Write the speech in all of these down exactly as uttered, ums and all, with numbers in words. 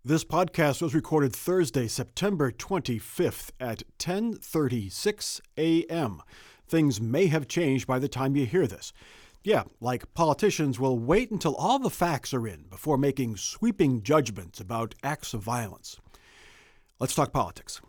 This podcast was recorded Thursday, September twenty-fifth at ten thirty-six a.m. Things may have changed by the time you hear this. Yeah, like politicians will wait until all the facts are in before making sweeping judgments about acts of violence. Let's talk politics.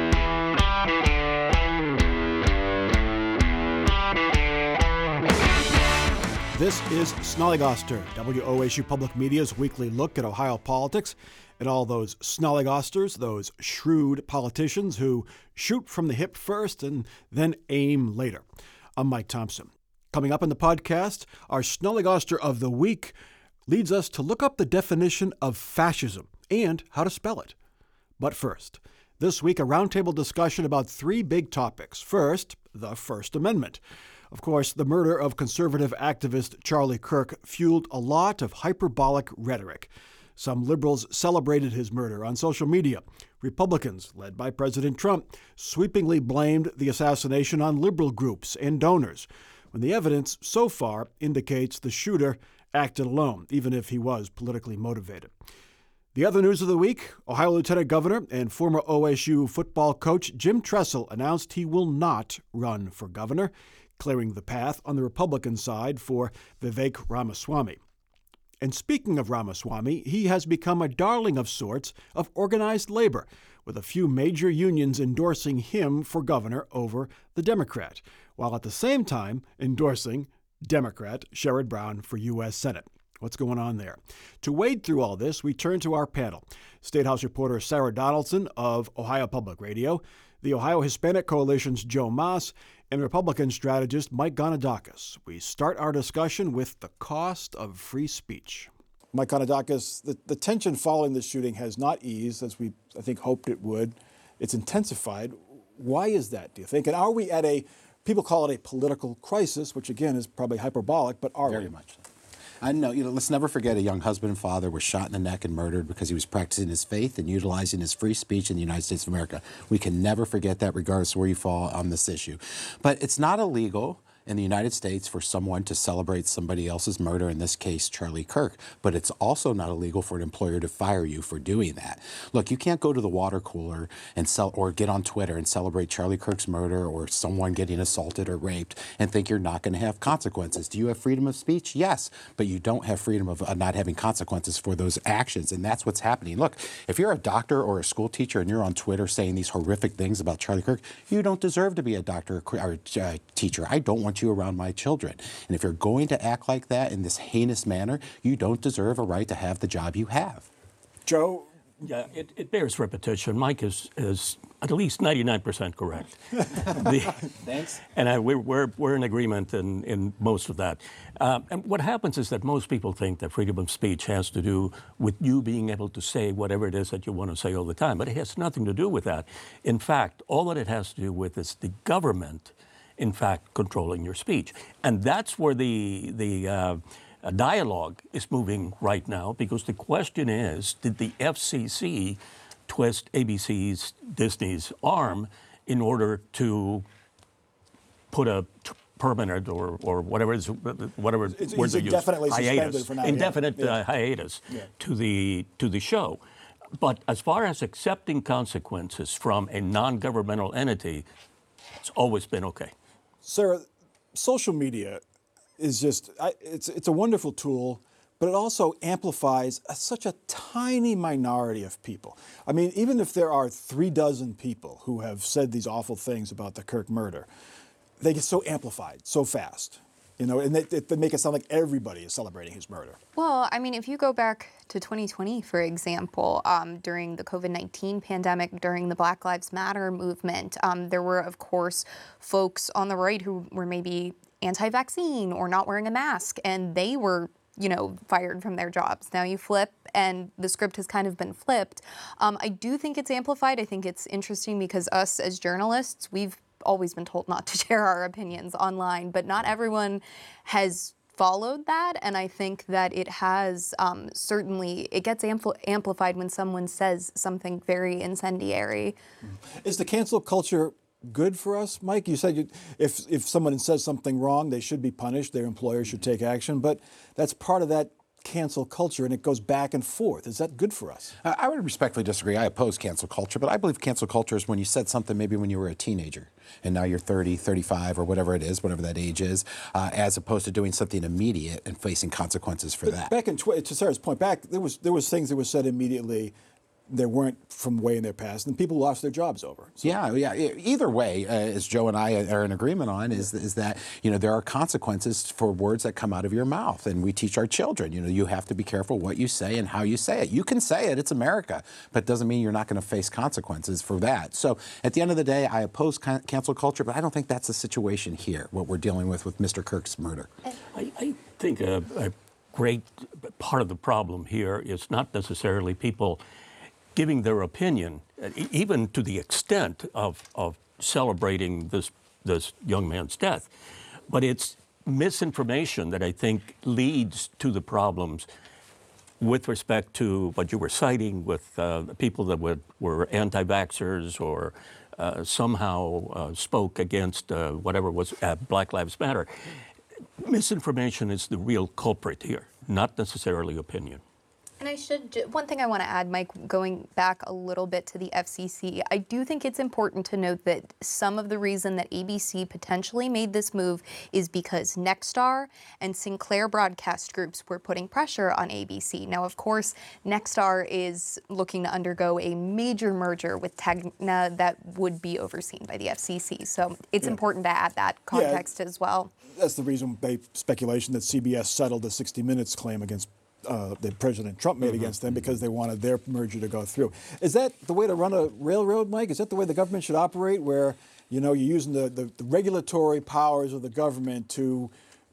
This is Snollygoster, W O S U Public Media's weekly look at Ohio politics and all those snollygosters, those shrewd politicians who shoot from the hip first and then aim later. I'm Mike Thompson. Coming up in the podcast, our Snollygoster of the Week leads us to look up the definition of fascism and how to spell it. But first, this week a roundtable discussion about three big topics. First, the First Amendment. Of course, the murder of conservative activist Charlie Kirk fueled a lot of hyperbolic rhetoric. Some liberals celebrated his murder on social media. Republicans, led by President Trump, sweepingly blamed the assassination on liberal groups and donors, when the evidence so far indicates the shooter acted alone, even if he was politically motivated. The other news of the week, Ohio Lieutenant Governor and former O S U football coach Jim Tressel announced he will not run for governor, clearing the path on the Republican side for Vivek Ramaswamy. And speaking of Ramaswamy, he has become a darling of sorts of organized labor, with a few major unions endorsing him for governor over the Democrat, while at the same time endorsing Democrat Sherrod Brown for U S Senate. What's going on there? To wade through all this, we turn to our panel. State House reporter Sarah Donaldson of Ohio Public Radio, the Ohio Hispanic Coalition's Joe Moss, and Republican strategist Mike Gonidakis. We start our discussion with the cost of free speech. Mike Gonidakis, the, the tension following this shooting has not eased, as we, I think, hoped it would. It's intensified. Why is that, do you think? And are we at a, people call it a political crisis, which again is probably hyperbolic, but are Very we? much so. I know, you know, let's never forget a young husband and father was shot in the neck and murdered because he was practicing his faith and utilizing his free speech in the United States of America. We can never forget that regardless of where you fall on this issue. But it's not illegal in the United States for someone to celebrate somebody else's murder, in this case, Charlie Kirk. But it's also not illegal for an employer to fire you for doing that. Look, you can't go to the water cooler and sell or get on Twitter and celebrate Charlie Kirk's murder or someone getting assaulted or raped and think you're not going to have consequences. Do you have freedom of speech? Yes, but you don't have freedom of uh, not having consequences for those actions, and that's what's happening. Look, if you're a doctor or a school teacher and you're on Twitter saying these horrific things about Charlie Kirk, you don't deserve to be a doctor or a uh, teacher. I don't want you around my children. And if you're going to act like that in this heinous manner, you don't deserve a right to have the job you have. Joe? Yeah, it, it bears repetition. Mike is, is at least ninety-nine percent correct. the, Thanks. And I, we're, we're, we're in agreement in, in most of that. Uh, and what happens is that most people think that freedom of speech has to do with you being able to say whatever it is that you want to say all the time. But it has nothing to do with that. In fact, all that it has to do with is the government, in fact, controlling your speech. And that's where the, the uh, dialogue is moving right now, because the question is, did the F C C twist A B C's, Disney's arm in order to put a t- permanent or, or whatever is whatever It's, words it's they use, indefinitely suspended hiatus, for now. indefinite yeah. Yeah. Uh, hiatus Yeah. to the to the show. But as far as accepting consequences from a non-governmental entity, it's always been okay. Sarah, social media is just, I, it's it's a wonderful tool, but it also amplifies a, such a tiny minority of people. I mean, even if there are three dozen people who have said these awful things about the Kirk murder, they get so amplified so fast, you know, and they, they make it sound like everybody is celebrating his murder. Well, I mean, if you go back to twenty twenty, for example, um, during the COVID nineteen pandemic, during the Black Lives Matter movement, um, there were, of course, folks on the right who were maybe anti-vaccine or not wearing a mask, and they were, you know, fired from their jobs. Now you flip, and the script has kind of been flipped. Um, I do think it's amplified. I think it's interesting because us as journalists, we've always been told not to share our opinions online, but not everyone has followed that, and I think that it has um, certainly, it gets ampl- amplified when someone says something very incendiary. Is the cancel culture good for us, Mike? You said you, if if someone says something wrong, they should be punished, their employer should take action, but that's part of that cancel culture, and it goes back and forth. Is that good for us? Uh, I would respectfully disagree. I oppose cancel culture, but I believe cancel culture is when you said something maybe when you were a teenager, and now you're thirty, thirty-five, or whatever it is, whatever that age is, uh, as opposed to doing something immediate and facing consequences for but that. Back in, tw- to Sarah's point, back, there was, there was things that were said immediately there weren't from way in their past, and people lost their jobs over. So. Yeah, yeah. Either way, uh, as Joe and I are in agreement on, is is that you know there are consequences for words that come out of your mouth, and we teach our children. You know, you have to be careful what you say and how you say it. You can say it; it's America, but it doesn't mean you're not going to face consequences for that. So, at the end of the day, I oppose can- cancel culture, but I don't think that's the situation here. What we're dealing with with Mister Kirk's murder. I, I think a, a great part of the problem here is not necessarily people giving their opinion, even to the extent of, of celebrating this, this young man's death. But it's misinformation that I think leads to the problems with respect to what you were citing with uh, people that would, were anti-vaxxers or uh, somehow uh, spoke against uh, whatever was uh, Black Lives Matter. Misinformation is the real culprit here, not necessarily opinion. And I should, one thing I want to add, Mike, going back a little bit to the F C C, I do think it's important to note that some of the reason that A B C potentially made this move is because Nexstar and Sinclair broadcast groups were putting pressure on A B C. Now, of course, Nexstar is looking to undergo a major merger with Tegna that would be overseen by the F C C. So it's yeah. important to add that context yeah, as well. That's the reason, they speculation that C B S settled the sixty minutes claim against Uh, that President Trump made mm-hmm. against them because they wanted their merger to go through. Is that the way to run a railroad, Mike? Is that the way the government should operate, where, you know, you're using the, the, the regulatory powers of the government to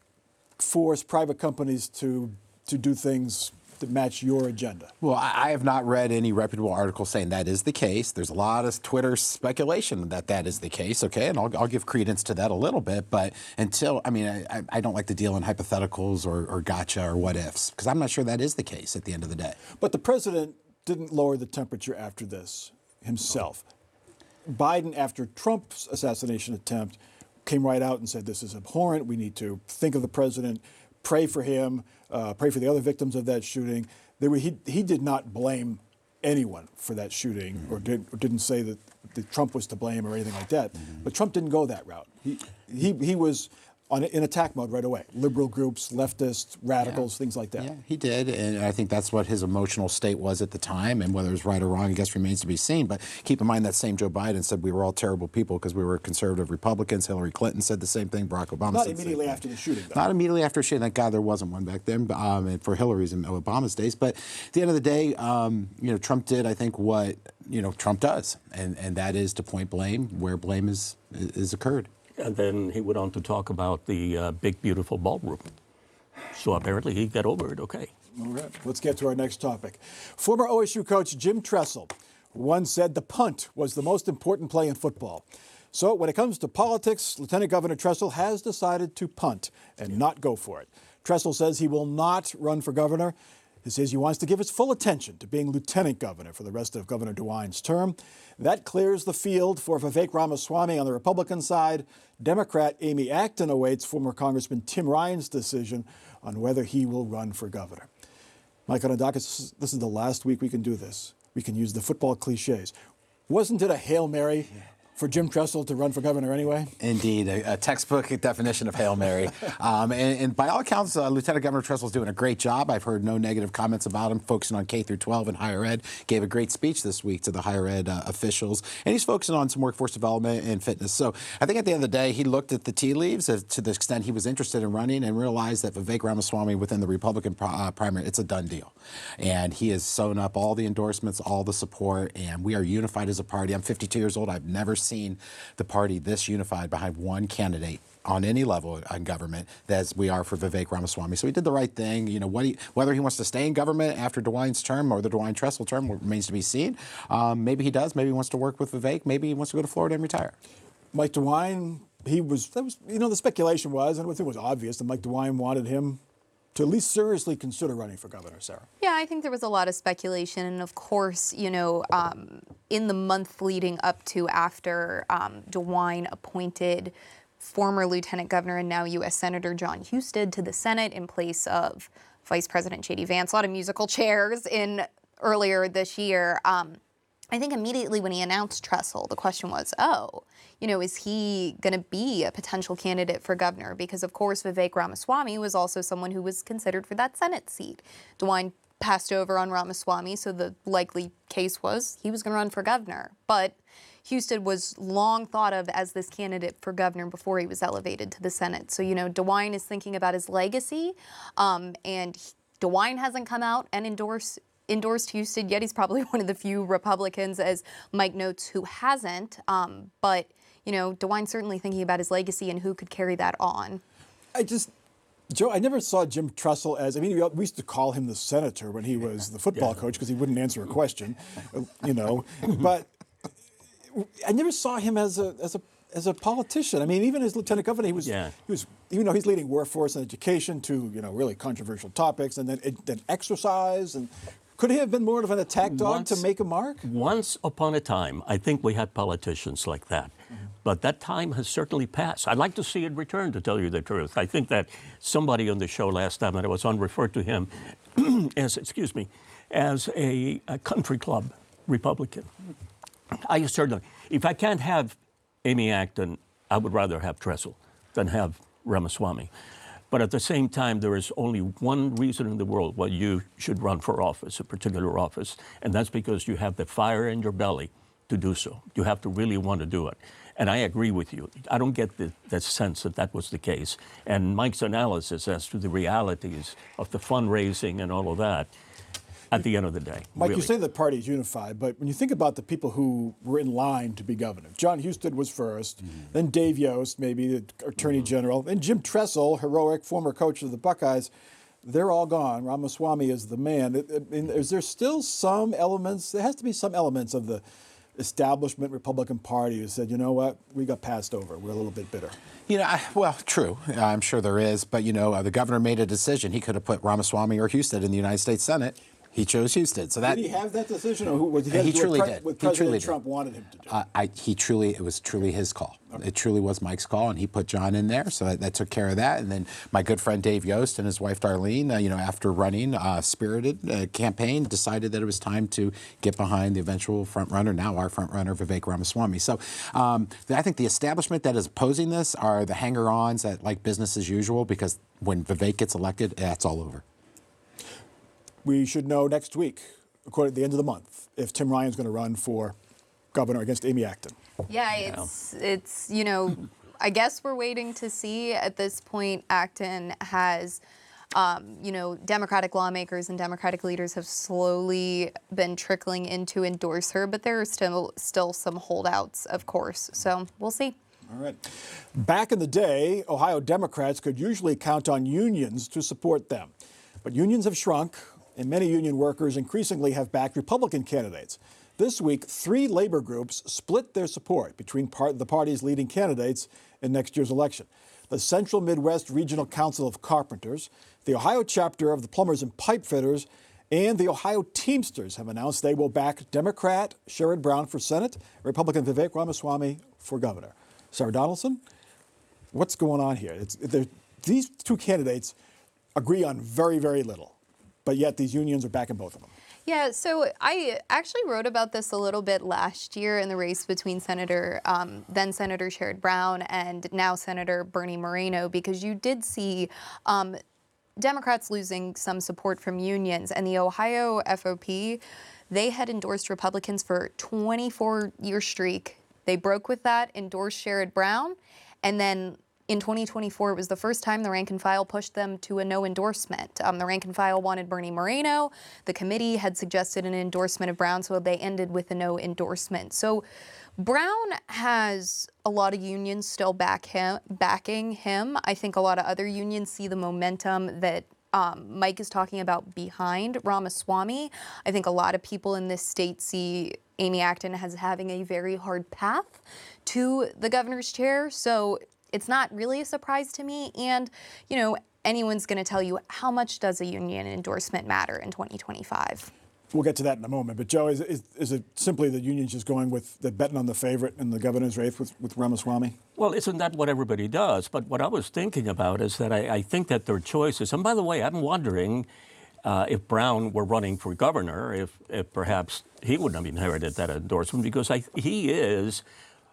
force private companies to to do things that match your agenda? Well, I, I have not read any reputable article saying that is the case. There's a lot of Twitter speculation that that is the case, okay? And I'll, I'll give credence to that a little bit. But until, I mean, I, I don't like to deal in hypotheticals or, or gotcha or what ifs, because I'm not sure that is the case at the end of the day. But the president didn't lower the temperature after this himself. Biden, after Trump's assassination attempt, came right out and said, this is abhorrent. We need to think of the president, pray for him, uh, pray for the other victims of that shooting. There were, he, he did not blame anyone for that shooting mm-hmm. or, did, or didn't say that, that Trump was to blame or anything like that. Mm-hmm. But Trump didn't go that route. He, he, he was on, in attack mode right away. Liberal groups, leftists, radicals, yeah. things like that. Yeah, he did, and I think that's what his emotional state was at the time, and whether it was right or wrong, I guess remains to be seen. But keep in mind that same Joe Biden said we were all terrible people because we were conservative Republicans. Hillary Clinton said the same thing. Barack Obama Not said the immediately same after thing. the shooting, though. Not immediately after the shooting. Thank God there wasn't one back then, um, and for Hillary's and Obama's days. But at the end of the day, um, you know, Trump did, I think, what, you know, Trump does, and, and that is to point blame where blame is, is occurred. And then he went on to talk about the uh, big, beautiful ballroom. So apparently he got over it okay. All right, let's get to our next topic. Former O S U coach Jim Tressel once said the punt was the most important play in football. So when it comes to politics, Lieutenant Governor Tressel has decided to punt and not go for it. Tressel says he will not run for governor. He says he wants to give his full attention to being lieutenant governor for the rest of Governor DeWine's term. That clears the field for Vivek Ramaswamy on the Republican side. Democrat Amy Acton awaits former Congressman Tim Ryan's decision on whether he will run for governor. Mike Onondaga, this is the last week we can do this. We can use the football cliches. Wasn't it a Hail Mary for Jim Tressel to run for governor anyway? Indeed, a, a textbook definition of Hail Mary. um, and, and by all accounts, uh, Lieutenant Governor Tressel is doing a great job. I've heard no negative comments about him, focusing on K through twelve and higher ed. Gave a great speech this week to the higher ed uh, officials. And he's focusing on some workforce development and fitness. So I think at the end of the day, he looked at the tea leaves as, to the extent he was interested in running and realized that Vivek Ramaswamy within the Republican uh, primary, it's a done deal. And he has sewn up all the endorsements, all the support, and we are unified as a party. I'm fifty-two years old. I've never seen the party this unified behind one candidate on any level in government as we are for Vivek Ramaswamy. So he did the right thing. You know, what he, whether he wants to stay in government after DeWine's term or the DeWine Tressel term remains to be seen. Um, maybe he does. Maybe he wants to work with Vivek. Maybe he wants to go to Florida and retire. Mike DeWine, he was, that was, you know, the speculation was, and I think it was obvious that Mike DeWine wanted him to at least seriously consider running for governor, Sarah. Yeah, I think there was a lot of speculation. And of course, you know, um, in the month leading up to after um, DeWine appointed former Lieutenant Governor and now U S Senator John Husted to the Senate in place of Vice President J D Vance, a lot of musical chairs in earlier this year. Um, I think immediately when he announced Tressel, the question was, oh, you know, is he going to be a potential candidate for governor? Because, of course, Vivek Ramaswamy was also someone who was considered for that Senate seat. DeWine passed over on Ramaswamy, so the likely case was he was going to run for governor. But Husted was long thought of as this candidate for governor before he was elevated to the Senate. So, you know, DeWine is thinking about his legacy, um, and DeWine hasn't come out and endorsed endorsed Husted yet. He's probably one of the few Republicans, as Mike notes, who hasn't. Um, but, you know, DeWine's certainly thinking about his legacy and who could carry that on. I just, Joe, I never saw Jim Tressel as, I mean, we used to call him the senator when he was the football yeah. coach because he wouldn't answer a question, you know. But I never saw him as a as a as a politician. I mean, even as lieutenant governor, he was yeah. he was even though he's leading workforce and education to, you know, really controversial topics, and then then exercise, and could he have been more of an attack dog once, to make a mark? Once upon a time, I think we had politicians like that. Mm-hmm. But that time has certainly passed. I'd like to see it return, to tell you the truth. I think that somebody on the show last time, and I was on, referred to him as, excuse me, as a, a country club Republican. I certainly, if I can't have Amy Acton, I would rather have Tressel than have Ramaswamy. But at the same time, there is only one reason in the world why you should run for office, a particular office, and that's because you have the fire in your belly to do so. You have to really want to do it. And I agree with you. I don't get the, the sense that that was the case. And Mike's analysis as to the realities of the fundraising and all of that, at the end of the day. Mike, really. You say the party's unified, but when you think about the people who were in line to be governor, John Husted was first, mm-hmm. then Dave Yost, maybe the attorney mm-hmm. general, then Jim Tressel, heroic former coach of the Buckeyes. They're all gone. Ramaswamy is the man. I mean, is there still some elements? There has to be some elements of the establishment Republican Party who said, you know what, we got passed over. We're a little bit bitter. You know, I, well, true. I'm sure there is. But, you know, uh, the governor made a decision. He could have put Ramaswamy or Husted in the United States Senate. He chose Husted. So that did he have that decision, or who was he? He truly pre- did. What he President truly Trump did. wanted him to do. Uh, I, he truly, it was truly his call. Okay. It truly was Mike's call, and he put John in there, so that, that took care of that. And then my good friend Dave Yost and his wife Darlene, uh, you know, after running a spirited uh, campaign, decided that it was time to get behind the eventual front runner, now our front runner, Vivek Ramaswamy. So um, I think the establishment that is opposing this are the hanger-ons that like business as usual, because when Vivek gets elected, that's all over. We should know next week, according to the end of the month, if Tim Ryan's going to run for governor against Amy Acton. Yeah, it's, it's, you know, I guess we're waiting to see. At this point, Acton has, um, you know, Democratic lawmakers and Democratic leaders have slowly been trickling in to endorse her, but there are still, still some holdouts, of course. So we'll see. All right. Back in the day, Ohio Democrats could usually count on unions to support them. But unions have shrunk, and many union workers increasingly have backed Republican candidates. This week, three labor groups split their support between part, the party's leading candidates in next year's election. The Central Midwest Regional Council of Carpenters, the Ohio chapter of the Plumbers and Pipefitters, and the Ohio Teamsters have announced they will back Democrat Sherrod Brown for Senate, Republican Vivek Ramaswamy for governor. Sarah Donaldson, what's going on here? It's, these two candidates agree on very, very little, but yet these unions are backing both of them. Yeah, so I actually wrote about this a little bit last year in the race between Senator, um, then Senator Sherrod Brown and now Senator Bernie Moreno, because you did see um, Democrats losing some support from unions, and the Ohio F O P, they had endorsed Republicans for a twenty-four year streak. They broke with that, endorsed Sherrod Brown, and then in twenty twenty-four, it was the first time the rank and file pushed them to a no endorsement. Um, the rank and file wanted Bernie Moreno. The committee had suggested an endorsement of Brown, so they ended with a no endorsement. So Brown has a lot of unions still back him, backing him. I think a lot of other unions see the momentum that um, Mike is talking about behind Ramaswamy. I think a lot of people in this state see Amy Acton as having a very hard path to the governor's chair. So it's not really a surprise to me. And, you know, anyone's going to tell you, how much does a union endorsement matter in twenty twenty-five? We'll get to that in a moment. But, Joe, is, is, is it simply the unions just going with the betting on the favorite in the governor's race with, with Ramaswamy? Well, isn't that what everybody does? But what I was thinking about is that I, I think that their choices, and by the way, I'm wondering uh, if Brown were running for governor, if, if perhaps he wouldn't have inherited that endorsement, because I, he is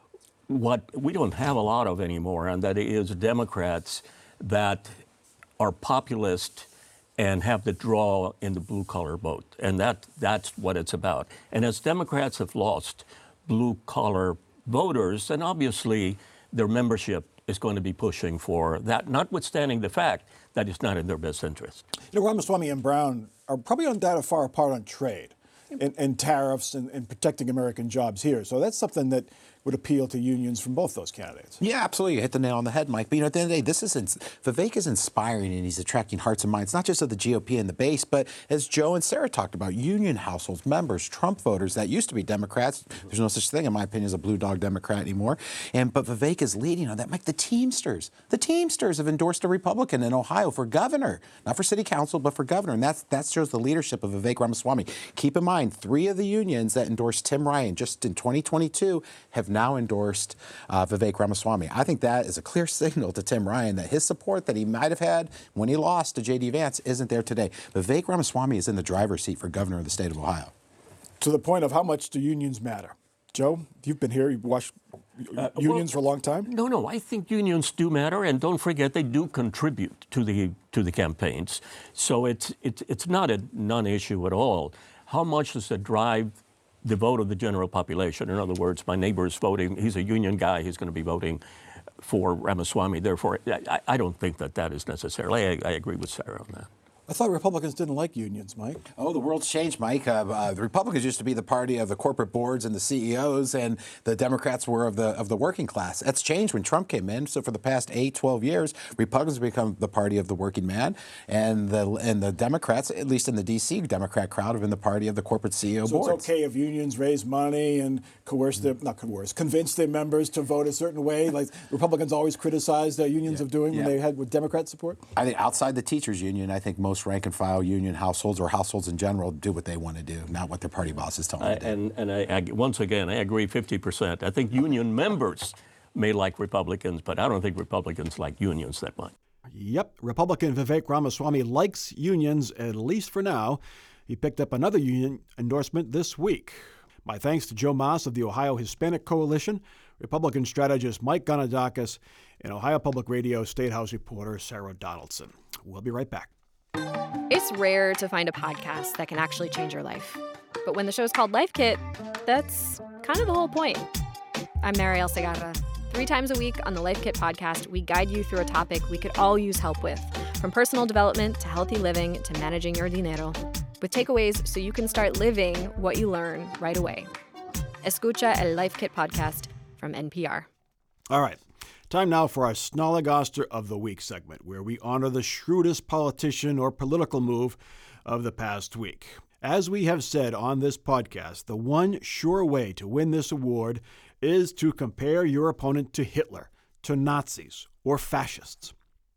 what we don't have a lot of anymore, and that is Democrats that are populist and have the draw in the blue-collar vote. And that that's what it's about. And as Democrats have lost blue-collar voters, then obviously their membership is going to be pushing for that, notwithstanding the fact that it's not in their best interest. You know, Ramaswamy and Brown are probably on data far apart on trade and, and tariffs and, and protecting American jobs here. So that's something that would appeal to unions from both those candidates. Yeah, absolutely. You hit the nail on the head, Mike. But, you know, at the end of the day, this is ins- Vivek is inspiring, and he's attracting hearts and minds, not just of the G O P and the base, but as Joe and Sarah talked about, union households, members, Trump voters that used to be Democrats. There's no such thing, in my opinion, as a blue dog Democrat anymore. And but Vivek is leading on that. Mike, the Teamsters, the Teamsters have endorsed a Republican in Ohio for governor, not for city council, but for governor. And that's that shows the leadership of Vivek Ramaswamy. Keep in mind, three of the unions that endorsed Tim Ryan just in twenty twenty-two have now endorsed Uh, Vivek Ramaswamy. I think that is a clear signal to Tim Ryan that his support that he might have had when he lost to J D Vance isn't there today. Vivek Ramaswamy is in the driver's seat for governor of the state of Ohio. To the point of how much do unions matter? Joe, you've been here, you've watched uh, unions well, for a long time. No, no, I think unions do matter, and don't forget they do contribute to the to the campaigns. So it's it's it's not a non-issue at all. How much does it drive the vote of the general population? In other words, my neighbor is voting, he's a union guy, he's going to be voting for Ramaswamy. Therefore, I, I don't think that that is necessarily, I, I agree with Sarah on that. I thought Republicans didn't like unions, Mike. Oh, the world's changed, Mike. Uh, uh, the Republicans used to be the party of the corporate boards and the C E Os, and the Democrats were of the of the working class. That's changed when Trump came in. So for the past eight, twelve years, Republicans have become the party of the working man, and the and the Democrats, at least in the D C Democrat crowd, have been the party of the corporate C E O so boards. So it's okay if unions raise money and coerce their, not coerce, convince their members to vote a certain way, like Republicans always criticized the unions yeah. of doing yeah. when they had with Democrat support? I think outside the teachers union, I think most rank and file unions union households or households in general do what they want to do, not what their party bosses tell them to do. And, and I, I, once again, I agree fifty percent. I think union members may like Republicans, but I don't think Republicans like unions that much. Yep, Republican Vivek Ramaswamy likes unions, at least for now. He picked up another union endorsement this week. My thanks to Joe Maas of the Ohio Hispanic Coalition, Republican strategist Mike Gonadakis, and Ohio Public Radio State House reporter Sarah Donaldson. We'll be right back. It's rare to find a podcast that can actually change your life. But when the show's called Life Kit, that's kind of the whole point. I'm Marielle Segarra. Three times a week on the Life Kit podcast, we guide you through a topic we could all use help with, from personal development to healthy living to managing your dinero, with takeaways so you can start living what you learn right away. Escucha el Life Kit podcast from N P R. All right. Time now for our Snolligoster of the Week segment, where we honor the shrewdest politician or political move of the past week. As we have said on this podcast, the one sure way to win this award is to compare your opponent to Hitler, to Nazis, or fascists.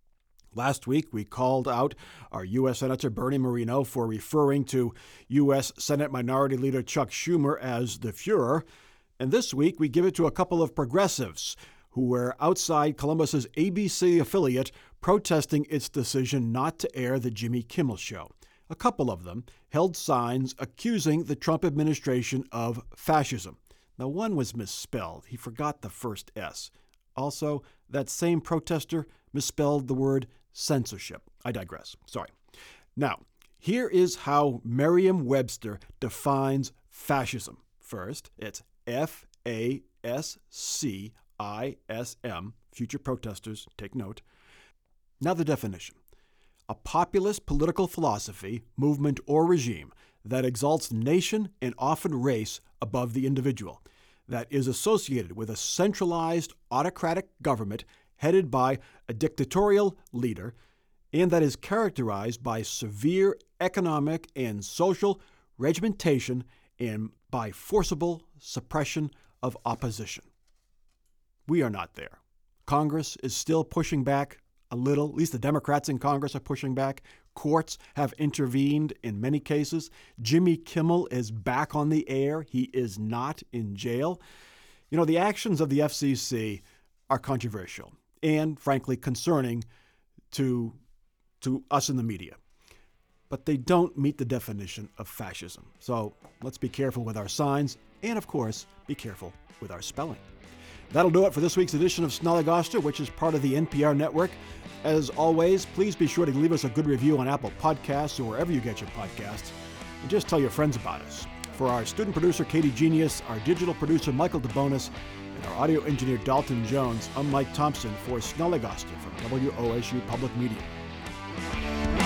Last week, we called out our U S Senator Bernie Moreno for referring to U S Senate Minority Leader Chuck Schumer as the Fuhrer. And this week, we give it to a couple of progressives who were outside Columbus's A B C affiliate protesting its decision not to air the Jimmy Kimmel Show. A couple of them held signs accusing the Trump administration of fascism. Now, one was misspelled. He forgot the first S. Also, that same protester misspelled the word censorship. I digress. Sorry. Now, here is how Merriam-Webster defines fascism. First, it's F A S C I S M, future protesters, take note. Now the definition. A populist political philosophy, movement, or regime that exalts nation and often race above the individual, that is associated with a centralized autocratic government headed by a dictatorial leader, and that is characterized by severe economic and social regimentation and by forcible suppression of opposition. We are not there. Congress is still pushing back a little. At least the Democrats in Congress are pushing back. courts have intervened in many cases. Jimmy Kimmel is back on the air. He is not in jail. You know, the actions of the F C C are controversial and, frankly, concerning to, to us in the media. But they don't meet the definition of fascism. So let's be careful with our signs and, of course, be careful with our spelling. That'll do it for this week's edition of Snollygoster, which is part of the N P R network. As always, please be sure to leave us a good review on Apple Podcasts or wherever you get your podcasts. And just tell your friends about us. For our student producer, Katie Genius, our digital producer, Michael DeBonis, and our audio engineer, Dalton Jones, I'm Mike Thompson for Snollygoster from W O S U Public Media.